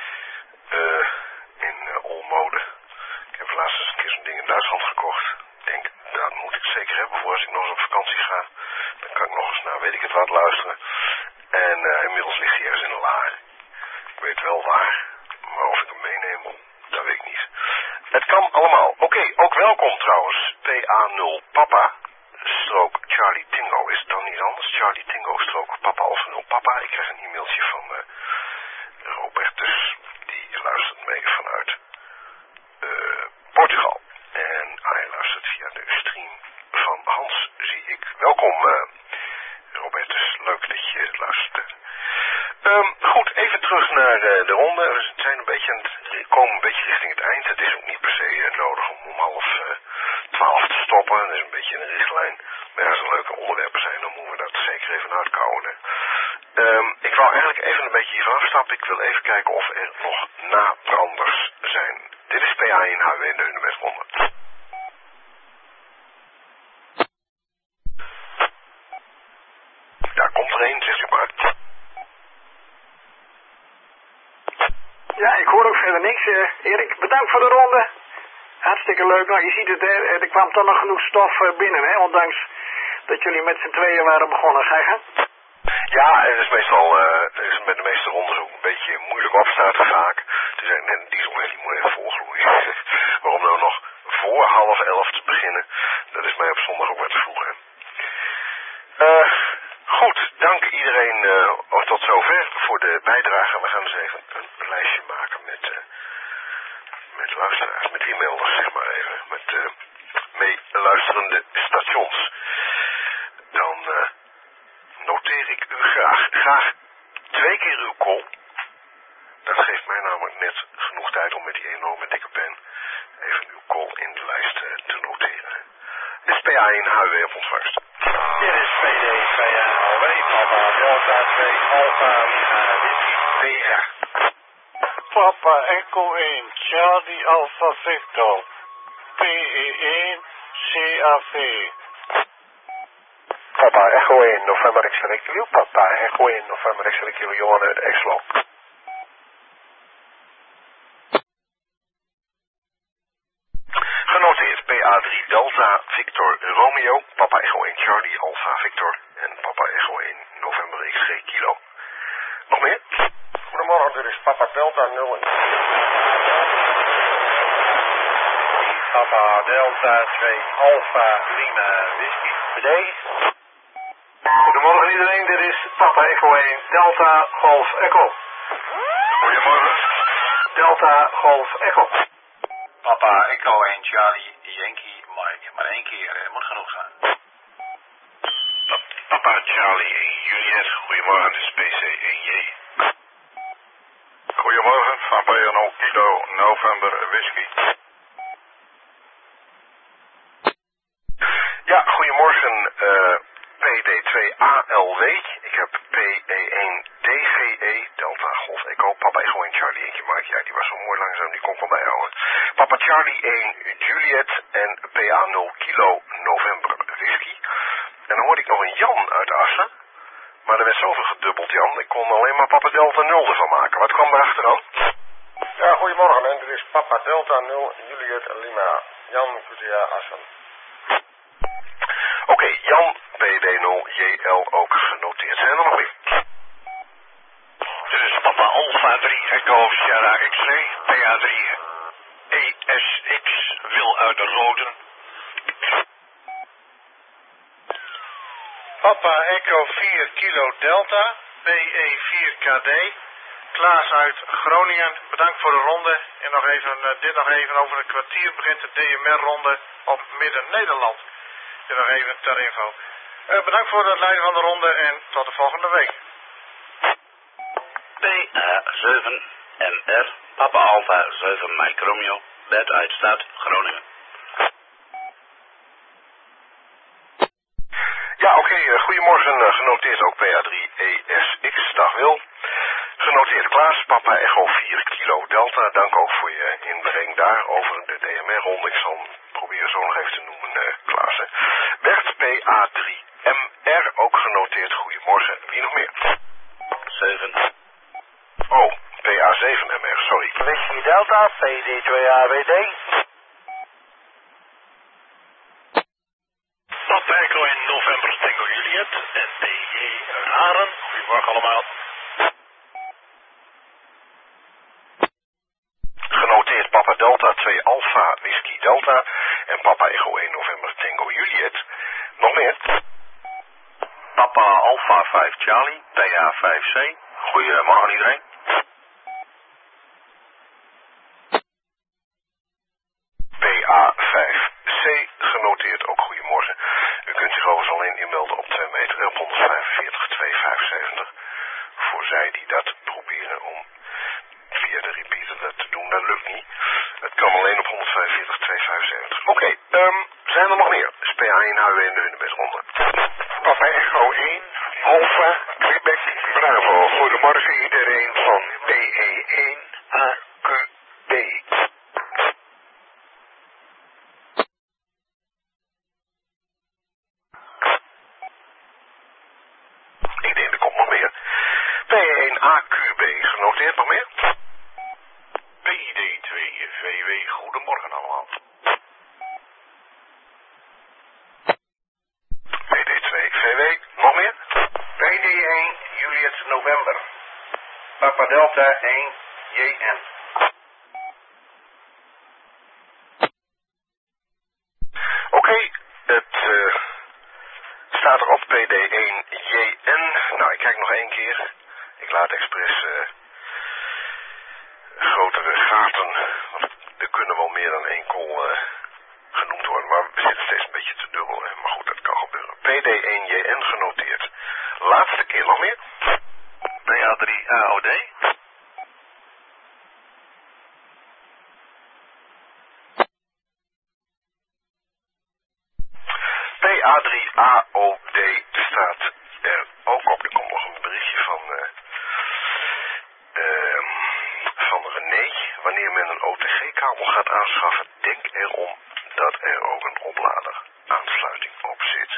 in Olmode. Ik heb laatst eens een keer zo'n ding in Duitsland gekocht. Ik denk, dat moet ik zeker hebben voor als ik nog eens op vakantie ga. Dan kan ik nog eens naar weet ik het wat luisteren. En inmiddels ligt hij ergens in een laag. Ik weet wel waar, maar of ik hem meeneem, dat weet ik niet. Het kan allemaal. Oké, ook welkom trouwens. PA0 Papa strook Charlie Tingo. Is het dan niet anders? Charlie Tingo strook Papa Alpha 0 Papa. Ik krijg een e-mailtje van Robertus. Die luistert mee vanuit Portugal. En hij luistert via de stream van Hans, zie ik. Welkom Robertus. Leuk dat je luistert. Goed, even terug naar de ronde. We komen een beetje richting het eind. Het is ook niet per se nodig om 1:30 12 te stoppen. Dat is een beetje een richtlijn. Maar als er leuke onderwerpen zijn, dan moeten we dat zeker even uitkouwen. Ik wou eigenlijk even een beetje hiervan afstappen. Ik wil even kijken of er nog nabranders zijn. Dit is PA1 HW Neunemetronde. Daar komt er een, zegt u maar. Ja, ik hoor ook verder niks. Erik, bedankt voor de ronde. Hartstikke leuk. Nou, je ziet het, er kwam toch nog genoeg stof binnen, hè? Ondanks dat jullie met z'n tweeën waren begonnen. Ga je gaan? Ja, het is meestal is met de meeste rondes ook een beetje moeilijk opstarten vaak. Er zijn net een diesel en die moet even volgroeien. Waarom nou nog voor 10:30 te beginnen? Dat is mij op zondag ook wat te vroeg, hè. Goed, dank iedereen tot zover voor de bijdrage. We gaan eens even een lijstje maken met luisteraars, met e-mailers, zeg maar even. Met meeluisterende stations. Dan noteer ik u graag 2 keer uw call. Dat geeft mij namelijk net genoeg tijd om met die enorme dikke pen even uw call in de lijst te noteren. Dit is PA1 HW op ontvangst. Dit is PD 2ALW, Papa Delta 2 Alpha Lima Whisky PR. Papa Echo 1 Charlie Alpha Victor PE1 CAV. Papa Echo 1 November X-ray Kilo, Papa Echo 1 November X-ray Kilo Johan Exlo. Genoteerd PA3 Delta Victor Romeo, Papa Echo 1 Charlie Alpha Victor en Papa Echo 1 November X-ray Kilo. Nog meer? Goedemorgen, dit is Papa Delta 0. Papa Delta 2 Alpha Lima Whisky PD. Goedemorgen iedereen, dit is Papa Echo 1 Delta Golf Echo. Goedemorgen. Delta Golf Echo. Papa Echo 1 Charlie Yankee Mike. Maar 1 keer, moet genoeg zijn. Papa Charlie 1 Juliet, goedemorgen, dit is PC1J. Goedemorgen, Papa Jan Kilo November Whisky. Ja, goedemorgen, PD2ALW. Ik heb PE1DGE, Delta Golf Echo, Papa Echo 1 Charlie 1 Mike. Ja, die was zo mooi langzaam, die kon ik wel bijhouden. Papa Charlie 1 Juliet en PA0 Kilo November Whisky. En dan hoorde ik nog een Jan uit Assen. Maar er werd zoveel gedubbeld, Jan. Ik kon alleen maar Papa Delta 0 ervan maken. Wat kwam erachter dan? Ja, goedemorgen, en dit is Papa Delta 0 Juliet Lima. Jan QTA Assen. Oké, Jan PD0 JL ook genoteerd. Zijn er nog meer? Dit is Papa Alpha 3 Echo Sierra X-ray PA3 ESX Wil uit de Roden. Papa Echo 4 Kilo Delta PE4KD Klaas uit Groningen. Bedankt voor de ronde. En nog even, dit nog even over een kwartier begint de DMR-ronde op Midden-Nederland. Dit nog even ter info. Bedankt voor het leiden van de ronde en tot de volgende week. PA7MR, Papa Alpha 7 Mike Romeo, Bed uit Stad, Groningen. Ja, oké, goedemorgen, genoteerd ook PA3ESX, dag Wil. Genoteerd Klaas, Papa Echo 4 Kilo Delta, dank ook voor je inbreng daar over de DMR-ronde. Ik zal hem proberen zo nog even te noemen, Klaas. Bert PA3MR, ook genoteerd, goedemorgen. Wie nog meer? 7. Oh, PA7MR, sorry. Whisky Delta PD2AWD. Papa Echo in November Tango Juliet en PJ Haren. Goedemorgen allemaal. Genoteerd Papa Delta 2 Alpha Whisky Delta en Papa Echo 1 November Tango Juliet. Nog meer? Papa Alpha 5 Charlie, PA5C. Goedemorgen iedereen. PA5C genoteerd, ook goedemorgen. U kunt zich overigens alleen inmelden op 2 meter op 145 275. Voor zij die dat proberen om via de repeater dat te doen, dat lukt niet. Het kan alleen op 145 275. Oké, Zijn er nog meer? SPA1 HW in de Hunebedronde. Papa Echo 1, Alpha, Quebec, Bravo. Goedemorgen iedereen van PE1 AQB. Ik denk er komt nog meer. PE1 AQB, genoteerd nog meer? PD2 VW, goedemorgen allemaal. PD2 VW, nog meer? PD1 Juliet November. Papa Delta 1 JN. Oké, het staat er op PD1 JN. Nou, ik kijk nog één keer. Ik laat expres grotere gaten, want er kunnen wel meer dan één kool genoemd worden, maar we zitten steeds een beetje te dubbel. Maar goed, dat kan gebeuren. PD1 JN genoteerd. Laatste keer nog meer? PA3 AOD. PA3 AOD staat er ook op. Er komt nog een berichtje van René. Wanneer men een OTG-kabel gaat aanschaffen, denk erom dat er ook een oplader aansluiting op zit.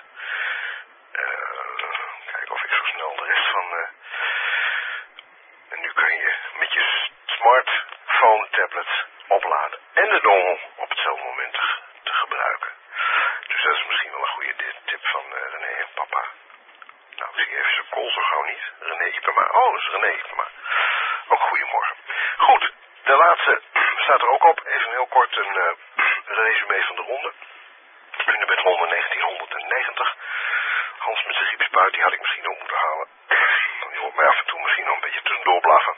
Kijken of ik zo snel de rest van... En nu kun je met je smartphone, tablet opladen en de dongle op hetzelfde moment te gebruiken. Dus dat is misschien wel een goede tip van René en papa. Nou, zie even zijn call zo gauw niet. René Ipema. Oh, dat is René Ipema. Ook goedemorgen. Goed, de laatste staat er ook op. Even heel kort een resume van de ronde. Hunebedronde 1990. Hans met zijn griepspuit, die had ik misschien ook moeten halen. Die hoort mij af en toe misschien nog een beetje tussendoor blaffen.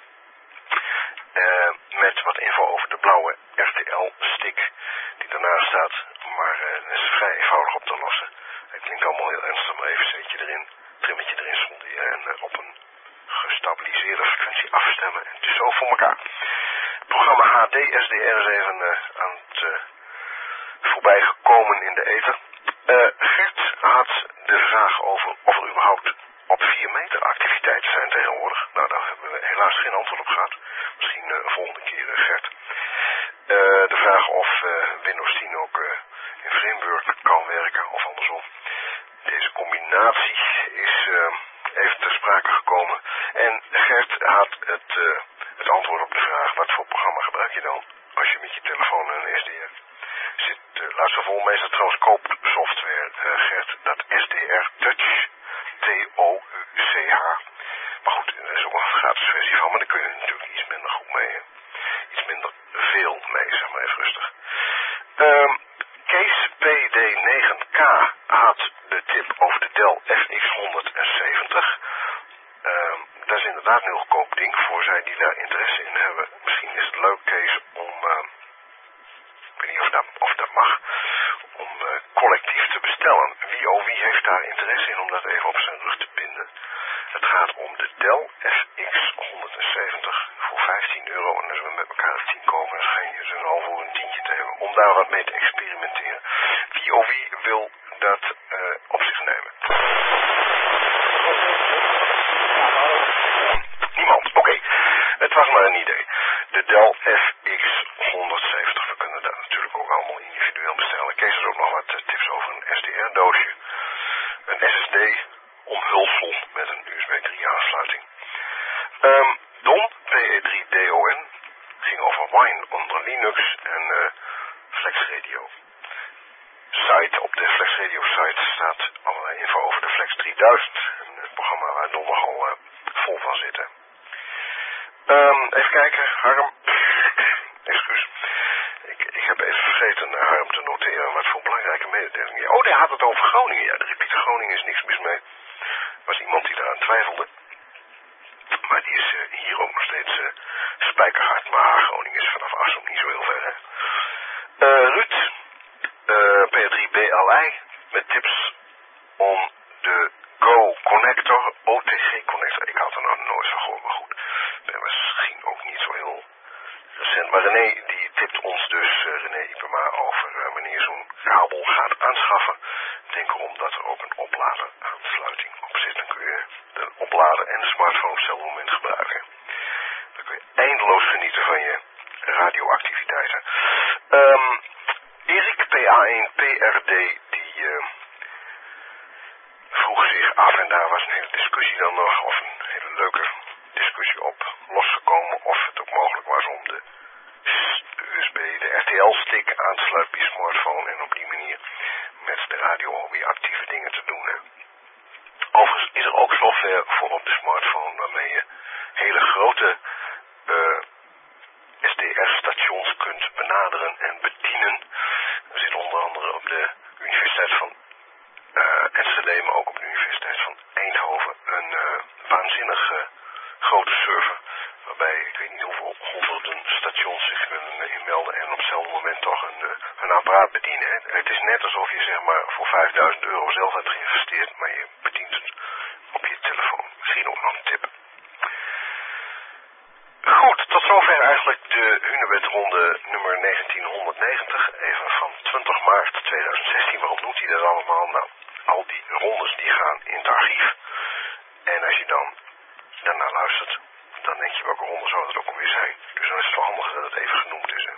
Met wat info over de blauwe RTL-stick die daarnaast staat. Maar dat is vrij eenvoudig op te lossen. Het klinkt allemaal heel ernstig, maar even zetje erin, trimmetje erin sonderen en op een gestabiliseerde frequentie afstemmen. En het is zo voor elkaar. Het programma HD SDR is even aan het voorbij gekomen in de ether. Gert had de vraag over of er überhaupt op 4 meter activiteiten zijn tegenwoordig. Nou, daar hebben we helaas geen antwoord op gehad. Misschien een volgende keer, Gert. De vraag of Windows 10 ook in framework kan werken of andersom. Deze combinatie is even ter sprake gekomen. En Gert had het antwoord op de vraag: wat voor programma gebruik je dan als je met je telefoon een SDR zit? Laat ze vol, meestal trouwens koopsoftware, Gert, dat SDR Touch, TOUCH. Maar goed, er is ook een gratis versie van, maar daar kun je natuurlijk iets minder goed mee. Iets minder veel mee, zeg maar even rustig. Kees PD9K had de tip over de Dell FX170. Dat is inderdaad een heel goedkoop ding voor zij die daar interesse in hebben. Misschien is het leuk, Kees, om, ik weet niet of dat mag, om collectief te bestellen. Wie heeft daar interesse in om dat even op zijn rug te binden? Het gaat om de Dell FX170 voor €15. En als we met elkaar 10 kopen, dan schijn je ze al voor een tientje te hebben. Om daar wat mee te experimenteren. Wie wil dat op zich nemen? Niemand, oké. Het was maar een idee. De Dell FX170. We kunnen dat natuurlijk ook allemaal individueel bestellen. Kees er ook nog wat tips over een SDR-doosje. Een SSD omhulsel met een USB 3 aansluiting. Don, PE3DON, ging over Wine onder Linux en Flex Radio. Op de Flex Radio site staat allerlei info over de Flex 3000. Het programma waar Don nogal vol van zit. Even kijken, Harm. Excuus. Ik heb even vergeten Harm te noteren wat voor belangrijke mededelingen. Oh, die had het over Groningen. Ja, de repeater Groningen is niks mis mee. Er was iemand die daaraan twijfelde. Maar die is hier ook nog steeds spijkerhard. Maar Groningen is vanaf Assem niet zo heel ver, hè. Ruud, P3BLI, met tips om de Go Connector, OTG Connector. Ik had er nog nooit van gehoord, maar goed. Dat was misschien ook niet zo heel recent. Maar René, die tipt ons dus, René Ipema, over wanneer zo'n kabel gaat aanschaffen. Denk erom dat er ook een opladeraansluiting op zit. Dan kun je de oplader en de smartphone op hetzelfde moment gebruiken. Dan kun je eindeloos genieten van je radioactiviteiten. Erik, PA1PRD, die vroeg zich af en daar was een hele discussie dan nog, of een hele leuke discussie op losgekomen, of het ook mogelijk was om de USB, de RTL-stick aan te sluiten op je smartphone en op die manier met de radio-hobby actieve dingen te doen. Hè. Overigens is er ook software voor op de smartphone waarmee je hele grote SDR-stations kunt benaderen en bedienen. Er zit onder andere op de Universiteit van Enschede, maar ook op de Universiteit van Eindhoven een waanzinnig grote server. Waarbij ik weet niet hoeveel honderden stations zich kunnen inmelden en op hetzelfde moment toch een apparaat bedienen. Het is net alsof je zeg maar voor €5.000 zelf hebt geïnvesteerd, maar je bedient het op je telefoon. Misschien ook nog een tip. Goed, tot zover eigenlijk de Hunebed-ronde nummer 1990, even van 20 maart 2016. Waarom doet hij dat allemaal? Nou, al die rondes die gaan in het archief. En als je dan daarna luistert, dan denk je welke ronde zou het ook alweer zijn. Dus dan is het wel handig dat het even genoemd is.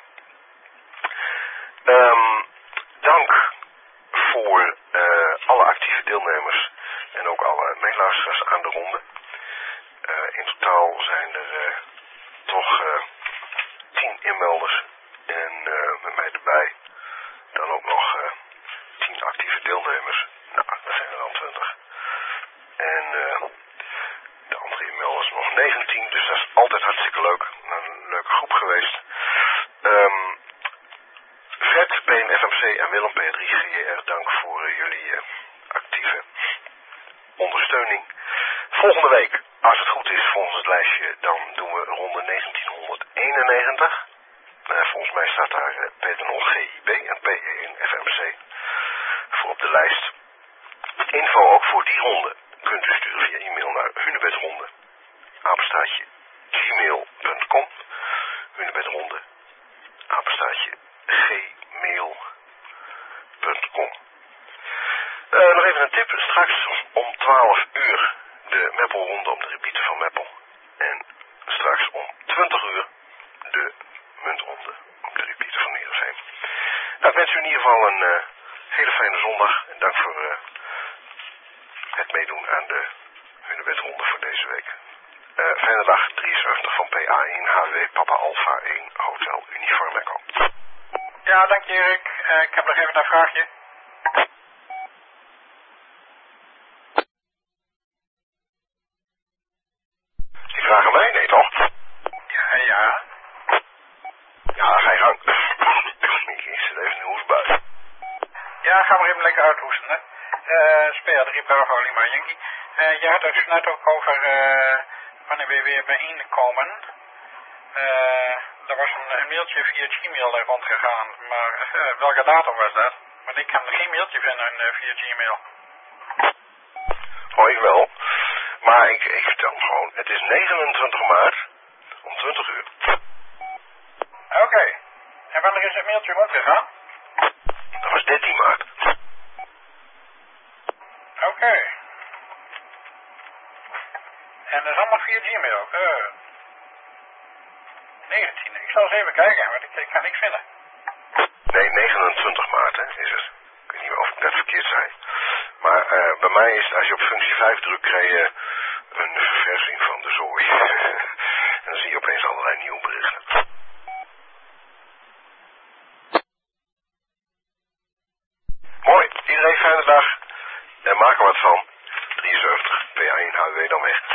Dank voor alle actieve deelnemers en ook alle meeluisteraars aan de ronde. In totaal zijn er toch 10 inmelders en met mij erbij dan ook nog 10 actieve deelnemers. Nou, dat zijn er dan 20. En de andere inmelders nog 19, dus dat is altijd hartstikke leuk. Een leuke groep geweest. Fred, BMFMC en Willem P3GR, dank voor jullie actieve ondersteuning. Volgende week, als het goed is volgens het lijstje, dan doen we ronde 1991. Volgens mij staat daar P0GIB en P1FMC voor op de lijst. Info ook voor die ronde kunt u sturen via e-mail naar hunebedronde, @gmail.com. Hunebedronde, @gmail.com. Nog even een tip. Straks om 12 uur de Meppelronde op de repeater van Meppel. En straks om 20 uur de Muntronde op de repeater van Heerenveen. Nou, ik wens u in ieder geval een hele fijne zondag. En dank voor het meedoen aan de Hunebedronde voor deze week. Fijne dag, 73 van PA1 HW Papa Alpha 1 Hotel Uniform Echo. Ja, dank je Erik. Ik heb nog even een vraagje. Die vragen mij? Nee, toch? Ja. Ja, ga je gang. Ik zit even in de hoesbui. Ja, ga maar even lekker uithoesten, hè. Speer 3 Bravo Lima Yankee. Je had het net ook over wanneer we weer bijeenkomen. Er was een mailtje via Gmail rondgegaan, maar welke datum was dat? Want ik kan geen mailtje vinden via Gmail. Oh, ik wel. Maar ik vertel hem gewoon. Het is 29 maart om 20 uur. Oké. En wanneer is het mailtje rondgegaan? Dat was 13 maart. Oké. En dat is allemaal via Gmail. 19. Ik zal eens even kijken, want ik kan niks vinden. Nee, 29 maart hè, is het. Ik weet niet of ik net verkeerd zei. Maar bij mij is het, als je op functie 5 drukt, krijg je een verversing van de zooi. En dan zie je opeens allerlei nieuwe berichten. Mooi, iedereen fijne dag. En maak er wat van. 73, PA1 HW dan weg.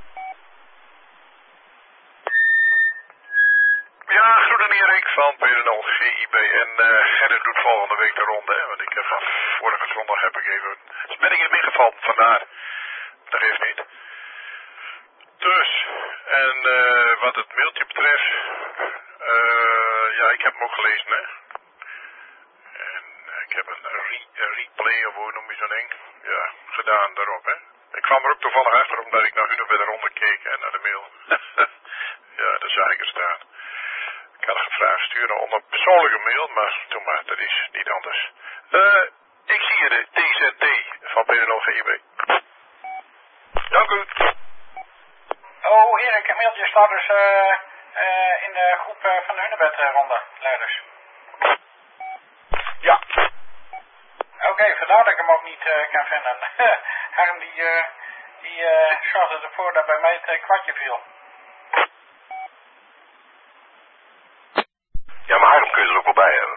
Ja, groeten Erik van P0 GIB en Gerrit doet volgende week de ronde. Hè, want ik heb van vorige zondag ben ik in ingevallen, vandaar. Dat geeft niet. Dus, en wat het mailtje betreft, ja, ik heb hem ook gelezen, hè. En ik heb een replay, of hoe noem je zo'n ding, ja, gedaan daarop, hè. Ik kwam er ook toevallig achter, omdat ik naar Hunebed de ronde keek en naar de mail. Ja, daar zag ik er staan. Ik had gevraagd sturen onder persoonlijke mail, maar toen maar, dat is niet anders. Ik zie vierde TZT van PNL GIB. Dank u. Oh, Erik, een mailtje staat dus in de groep van de Hunebed-ronde, leiders. Ja. Oké, vandaar dat ik hem ook niet kan vinden. Harm die zorgde ervoor dat bij mij het kwartje viel. Ja, maar Harm kun je er ook wel bij hebben.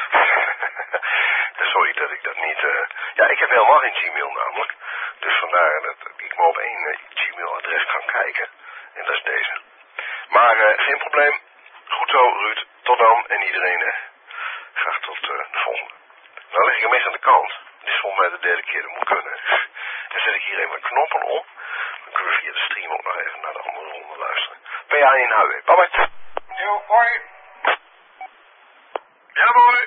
Sorry dat ik dat niet... Ja, ik heb helemaal geen Gmail namelijk. Dus vandaar dat ik maar op één Gmail-adres kan kijken. En dat is deze. Maar geen probleem. Goed zo, Ruud. Tot dan. En iedereen graag tot de volgende. Nou leg ik hem eens aan de kant. Dit is volgens mij de derde keer dat moet kunnen. Dan zet ik hier even een knoppen op. Dan kunnen we via de stream ook nog even naar de andere ronde luisteren. PA in Huiwen. Bye bye. Jo, hoi. Ja, mooi.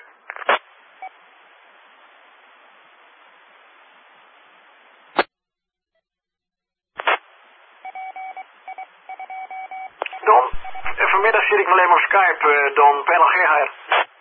Don, vanmiddag zit ik wel even op Skype, Don, PNL Gerhard.